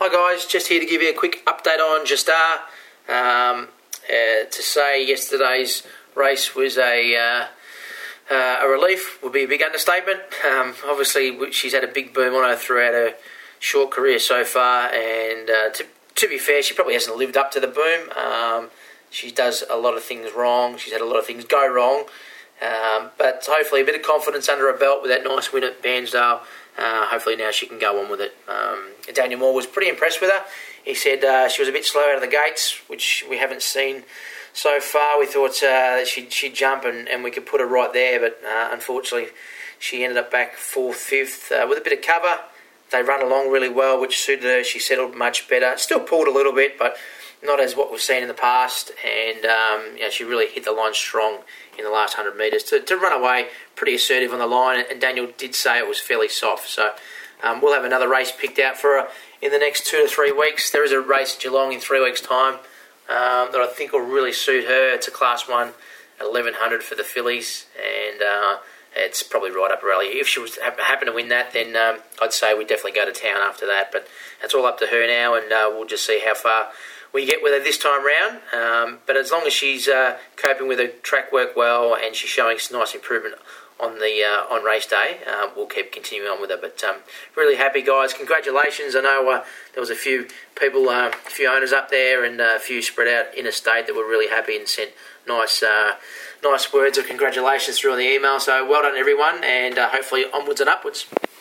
Hi guys, just here to give you a quick update on Jastar. To say yesterday's race was a relief would be a big understatement. Obviously, she's had a big boom on her throughout her short career so far, and to be fair, she probably hasn't lived up to the boom. She does a lot of things wrong. She's had a lot of things go wrong. But hopefully a bit of confidence under her belt with that nice win at Bairnsdale. Hopefully now she can go on with it. Daniel Moore was pretty impressed with her. He said she was a bit slow out of the gates, which we haven't seen so far. We thought she'd jump and we could put her right there, but unfortunately she ended up back 4th, 5th with a bit of cover. They run along really well, which suited her. She settled much better. Still pulled a little bit, but not as what we've seen in the past. And she really hit the line strong in the last 100 metres to run away, pretty assertive on the line. And Daniel did say it was fairly soft. So we'll have another race picked out for her in the next 2 to 3 weeks. There is a race at Geelong in 3 weeks' time that I think will really suit her. It's a Class 1 at 1100 for the fillies, and it's probably right up her alley. If she was happen to win that, then I'd say we'd definitely go to town after that. But that's all up to her now, and we'll just see how far we get with her this time round. But as long as she's coping with her track work well and she's showing some nice improvement on race day, we'll keep continuing on with her. But really happy, guys. Congratulations. I know there was a few people, a few owners up there and a few spread out interstate that were really happy and sent nice words of congratulations through on the email. So well done, everyone, and hopefully onwards and upwards.